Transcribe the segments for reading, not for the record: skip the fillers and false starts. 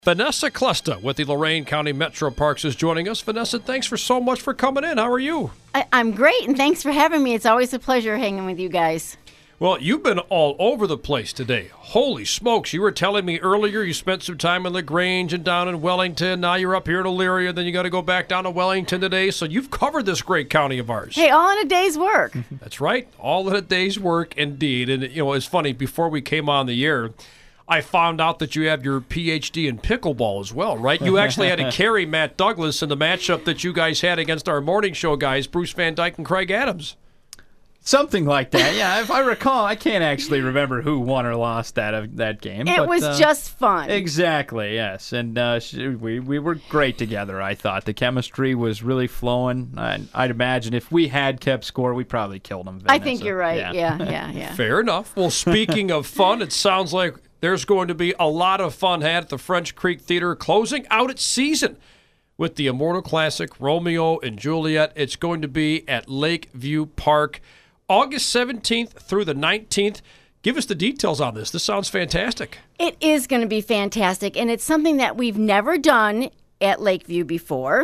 Vanessa Clusta with the Lorain County Metro Parks is joining us. Vanessa, thanks so much for coming in. How are you? I'm great, and thanks for having me. It's always a pleasure hanging with you guys. Well, you've been all over the place today. Holy smokes. You were telling me earlier you spent some time in LaGrange and down in Wellington. Now you're up here in Elyria. Then you got to go back down to Wellington today. So you've covered this great county of ours. Hey, all in a day's work. That's right. All in a day's work, indeed. And, it's funny. Before we came on the air, I found out that you have your PhD in pickleball as well, right? You actually had to carry Matt Douglas in the matchup that you guys had against our morning show guys, Bruce Van Dyke and Craig Adams. Something like that, yeah. If I recall, I can't actually remember who won or lost that game. It was just fun. Exactly, yes. And we were great together, I thought. The chemistry was really flowing. I'd imagine if we had kept score, we probably killed them. I think you're right, yeah. Fair enough. Well, speaking of fun, it sounds like there's going to be a lot of fun had at the French Creek Theater closing out its season with the Immortal Classic, Romeo and Juliet. It's going to be at Lakeview Park, August 17th through the 19th. Give us the details on this. This sounds fantastic. It is going to be fantastic, and it's something that we've never done at Lakeview before.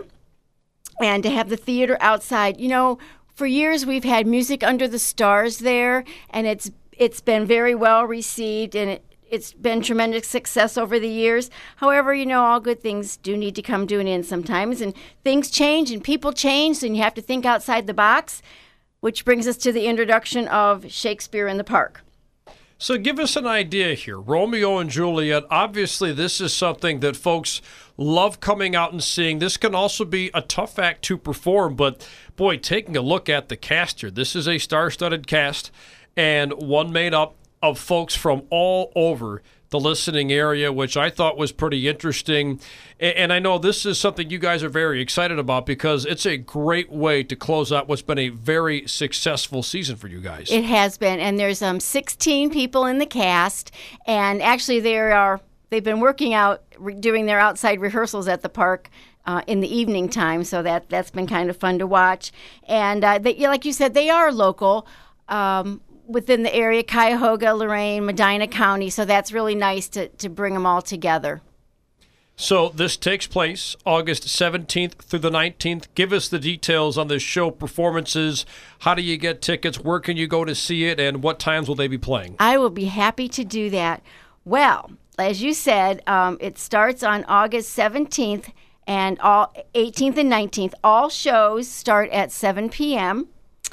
And to have the theater outside, for years we've had Music Under the Stars there, and it's been very well received, and it's been tremendous success over the years. However, all good things do need to come to an end sometimes, and things change and people change, and you have to think outside the box, which brings us to the introduction of Shakespeare in the Park. So give us an idea here. Romeo and Juliet, obviously this is something that folks love coming out and seeing. This can also be a tough act to perform, but boy, taking a look at the cast here, this is a star-studded cast and one made up of folks from all over the listening area, which I thought was pretty interesting. And I know this is something you guys are very excited about because it's a great way to close out what's been a very successful season for you guys. It has been, and there's 16 people in the cast, and actually they've been working out, doing their outside rehearsals at the park in the evening time, so that's been kind of fun to watch. And like you said, they are local. Within the area, Cuyahoga, Lorain, Medina County, so that's really nice to bring them all together. So this takes place August 17th through the 19th. Give us the details on this show, performances. How do you get tickets? Where can you go to see it? And what times will they be playing? I will be happy to do that. Well, as you said, it starts on August 17th and all 18th and 19th. All shows start at 7 p.m.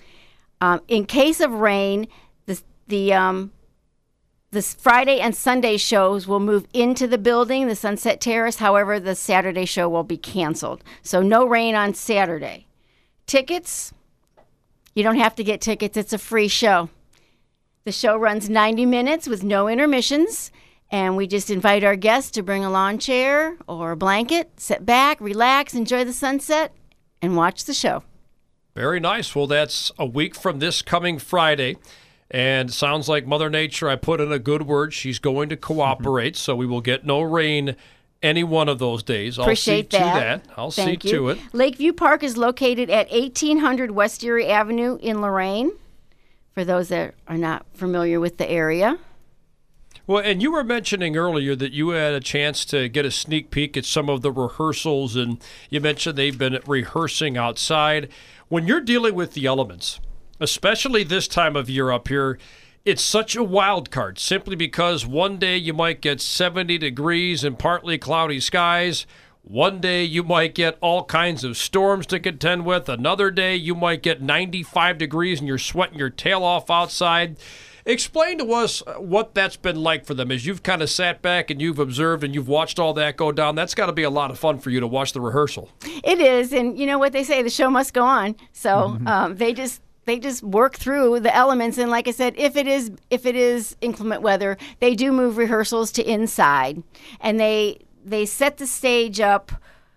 In case of rain, the Friday and Sunday shows will move into the building, the Sunset Terrace. However, the Saturday show will be canceled. So no rain on Saturday. Tickets, you don't have to get tickets. It's a free show. The show runs 90 minutes with no intermissions, and we just invite our guests to bring a lawn chair or a blanket, sit back, relax, enjoy the sunset, and watch the show. Very nice. Well, that's a week from this coming Friday. And sounds like Mother Nature, I put in a good word. She's going to cooperate, so we will get no rain any one of those days. Appreciate that. I'll see to it. Lakeview Park is located at 1800 West Erie Avenue in Lorain, for those that are not familiar with the area. Well, and you were mentioning earlier that you had a chance to get a sneak peek at some of the rehearsals, and you mentioned they've been rehearsing outside. When you're dealing with the elements, especially this time of year up here, it's such a wild card simply because one day you might get 70 degrees and partly cloudy skies. One day you might get all kinds of storms to contend with. Another day you might get 95 degrees and you're sweating your tail off outside. Explain to us what that's been like for them as you've kind of sat back and you've observed and you've watched all that go down. That's got to be a lot of fun for you to watch the rehearsrsal. It is, and you know what they say, the show must go on. So they just work through the elements, and like I said, if it is inclement weather, they do move rehearsals to inside, and they set the stage up.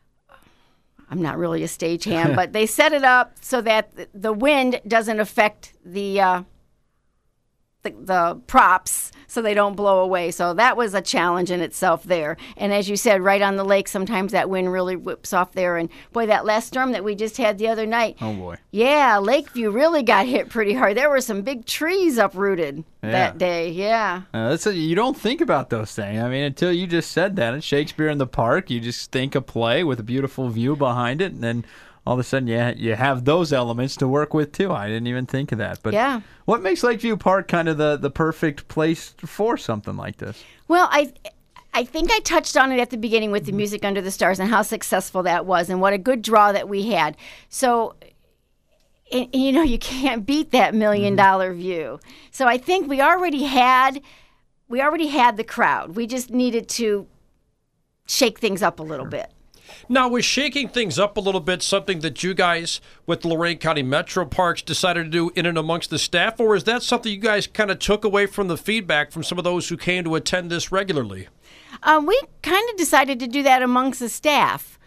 I'm not really a stagehand, but they set it up so that the wind doesn't affect the the props so they don't blow away. So that was a challenge in itself there. And as you said, right on the lake, sometimes that wind really whips off there. And boy, that last storm that we just had the other night. Oh, boy. Yeah, Lakeview really got hit pretty hard. There were some big trees uprooted that day. Yeah. You don't think about those things. I mean, until you just said that. At Shakespeare in the Park, you just think a play with a beautiful view behind it, and then all of a sudden you have those elements to work with too. I didn't even think of that. But yeah. What makes Lakeview Park kind of the perfect place for something like this? Well, I think I touched on it at the beginning with the Music Under the Stars and how successful that was and what a good draw that we had. So, and, you can't beat that $1 million view. So I think we already had the crowd. We just needed to shake things up a little bit. Now, was shaking things up a little bit something that you guys with Lorain County Metro Parks decided to do in and amongst the staff, or is that something you guys kind of took away from the feedback from some of those who came to attend this regularly? We kind of decided to do that amongst the staff.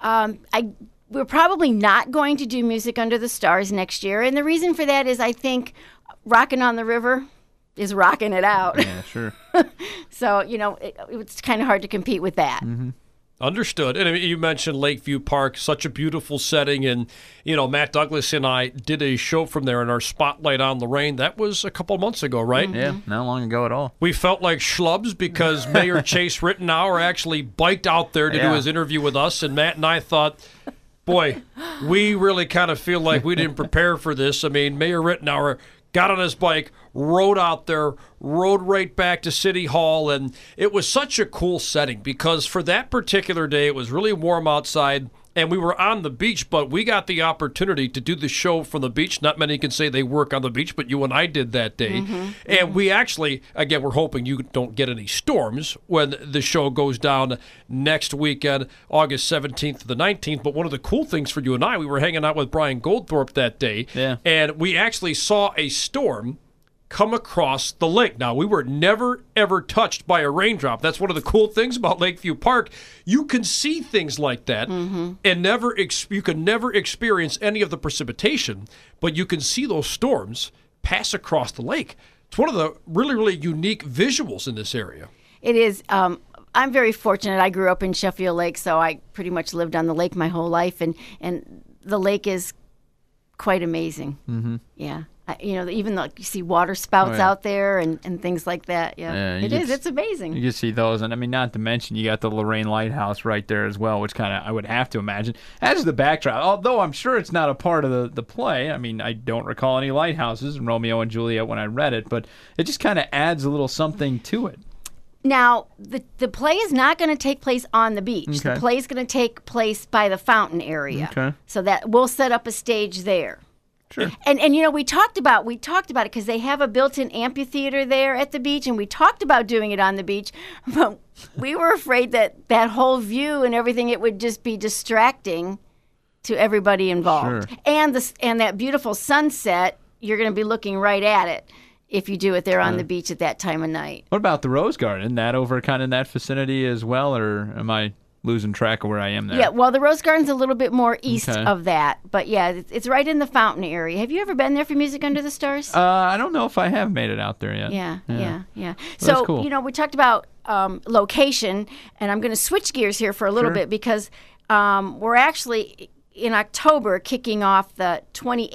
We're probably not going to do Music Under the Stars next year, and the reason for that is I think Rockin' on the River is rocking it out. Yeah, sure. So, it's kind of hard to compete with that. Mm-hmm. Understood. And you mentioned Lakeview Park, such a beautiful setting. And, Matt Douglas and I did a show from there in our Spotlight on Lorain. That was a couple months ago, right? Mm-hmm. Yeah, not long ago at all. We felt like schlubs because Mayor Chase Rittenauer actually biked out there to do his interview with us. And Matt and I thought, boy, we really kind of feel like we didn't prepare for this. I mean, Mayor Rittenauer got on his bike, rode out there, rode right back to City Hall, and it was such a cool setting because for that particular day, it was really warm outside, and we were on the beach, but we got the opportunity to do the show from the beach. Not many can say they work on the beach, but you and I did that day. And we actually, again, we're hoping you don't get any storms when the show goes down next weekend, August 17th to the 19th. But one of the cool things for you and I, we were hanging out with Brian Goldthorpe that day, and we actually saw a storm come across the lake. Now, we were never, ever touched by a raindrop. That's one of the cool things about Lakeview Park. You can see things like that and you can never experience any of the precipitation, but you can see those storms pass across the lake. It's one of the really, really unique visuals in this area. It is. I'm very fortunate. I grew up in Sheffield Lake, so I pretty much lived on the lake my whole life, and the lake is quite amazing. Mm-hmm. Yeah. Even though you see water spouts out there and things like that. Yeah, it is. It's amazing. You can see those. And, I mean, not to mention you got the Lorain Lighthouse right there as well, which kind of, I would have to imagine, adds the backdrop. Although I'm sure it's not a part of the play. I mean, I don't recall any lighthouses in Romeo and Juliet when I read it, but it just kind of adds a little something to it. Now, the play is not going to take place on the beach. Okay. The play is going to take place by the fountain area. Okay. So that we'll set up a stage there. Sure. And we talked about it because they have a built-in amphitheater there at the beach, and we talked about doing it on the beach, but we were afraid that whole view and everything, it would just be distracting to everybody involved. Sure. And that beautiful sunset, you're going to be looking right at it if you do it there on the beach at that time of night. What about the Rose Garden? That over kind of in that vicinity as well, or am I losing track of where I am there? Yeah, well, the Rose Garden's a little bit more east of that. But, yeah, it's right in the fountain area. Have you ever been there for Music Under the Stars? I don't know if I have made it out there yet. Yeah. Well, so, cool. We talked about location, and I'm going to switch gears here for a little bit because we're actually in October kicking off the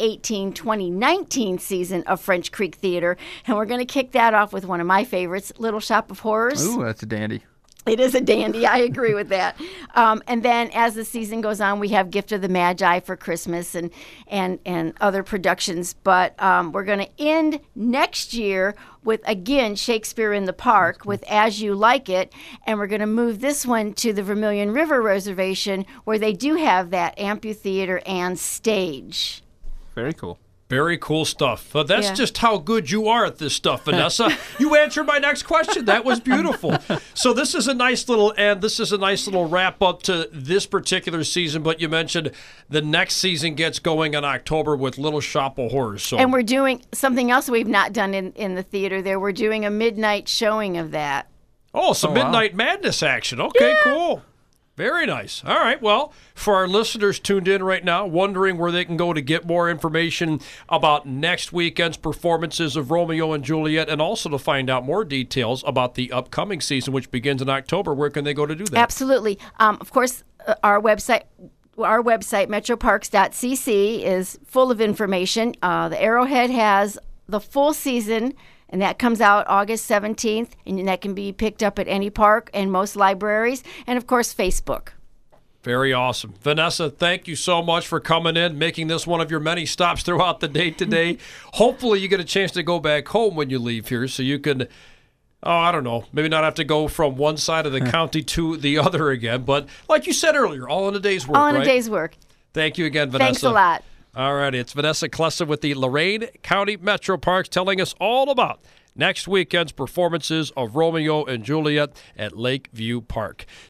2018-2019 season of French Creek Theater, and we're going to kick that off with one of my favorites, Little Shop of Horrors. Ooh, that's a dandy. It is a dandy. I agree with that. And then as the season goes on, we have Gift of the Magi for Christmas and other productions. But we're going to end next year with, again, Shakespeare in the Park with As You Like It. And we're going to move this one to the Vermilion River Reservation where they do have that amphitheater and stage. Very cool. Very cool stuff. That's just how good you are at this stuff, Vanessa. You answered my next question. That was beautiful. So this is a nice little wrap up to this particular season. But you mentioned the next season gets going in October with Little Shop of Horrors. So. And we're doing something else we've not done in the theater there. We're doing a midnight showing of that. Oh, some Midnight Madness action. Okay, cool. Very nice. All right. Well, for our listeners tuned in right now, wondering where they can go to get more information about next weekend's performances of Romeo and Juliet, and also to find out more details about the upcoming season, which begins in October, where can they go to do that? Absolutely. Of course, our website, metroparks.cc, is full of information. The Arrowhead has the full season, and that comes out August 17th, and that can be picked up at any park and most libraries, and of course, Facebook. Very awesome. Vanessa, thank you so much for coming in, making this one of your many stops throughout the day today. Hopefully you get a chance to go back home when you leave here so you can, I don't know, maybe not have to go from one side of the county to the other again. But like you said earlier, all in a day's work, All in right? a day's work. Thank you again, Vanessa. Thanks a lot. All righty, it's Vanessa Klessa with the Lorain County Metro Parks telling us all about next weekend's performances of Romeo and Juliet at Lakeview Park.